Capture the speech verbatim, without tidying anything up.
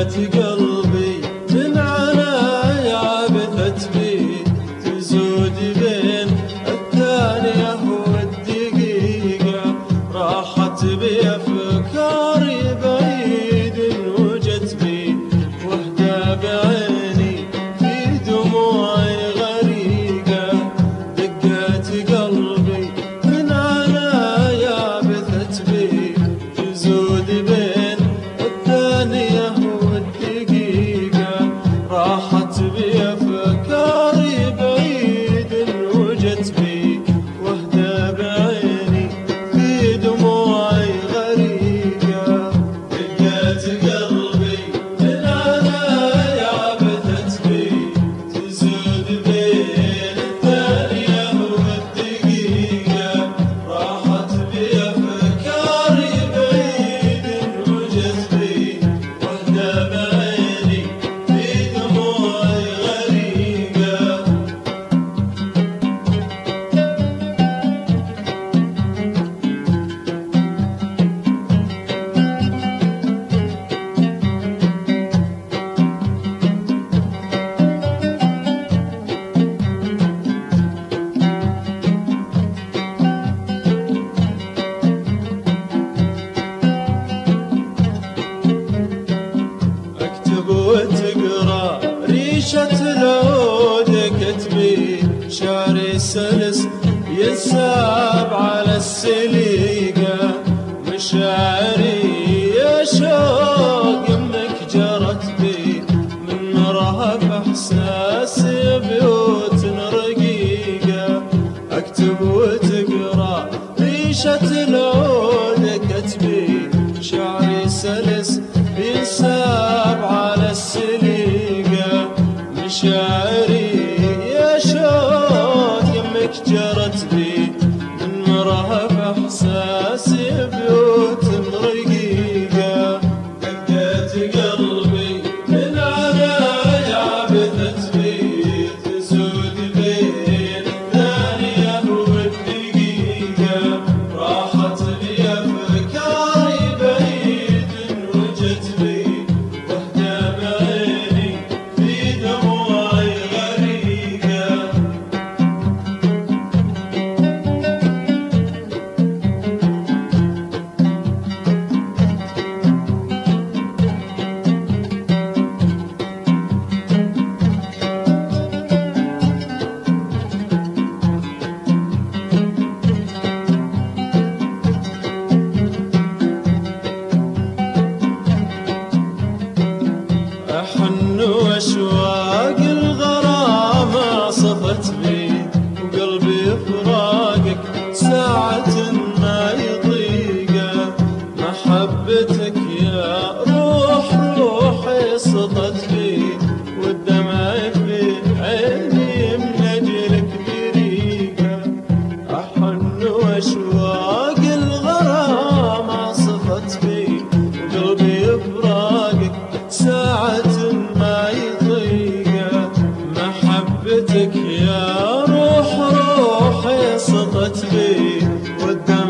دقات قلبي من عنايا بثت بي، تزود بين الثانية والدقيقة، راحت بي أفكاري بعيد وجت بي، وحدة بعيني في دموعي غريقة. دقات قلبي من عنايا بثت بي، تزود بين الثانية والدقيقة، راحت بي أفكاري بعيد وجت بي، وحدة بعيني في دموعي غريقة. دقات قلبي من عنايا بثت بي، تزود بين الثانية والدقيقة، راحت بي أفكاري بعيد وجت بي، وحدة بعيني في دموعي غريقة. اكتب وتقرا ريشة العود كتبي، شعري سلس ينساب على السليقة، مشاعري يا شوق يمك جرت بي، من مرهف احساسي بيوت رقيقة. اكتب وتقرا ريشة العود كتبي، شعري سلس ينساب على السليقة، مشاعري يا شوق يمك جرت بي، من مرهف احساسي بيوت رقيقة. دقات قلبي من عنايا بثت بي، تزود بين الثانية والدقيقة، راحت بي أفكاري بعيد وجت بي، وحدة بعيني في دموعي غريقة. أحن وأشواق الغرام عصفت بي، وقلبي فراقك ساعة ما يضيقه، محبتك يا روح روحي سطت بي، والدمع في عيني من أجلك بريقه. أحن وأشواق الغرام عصفت بي، وقلبي فراقك ساعة ما يضيقه، محبتك يا روح روحي سطت بي، والدمع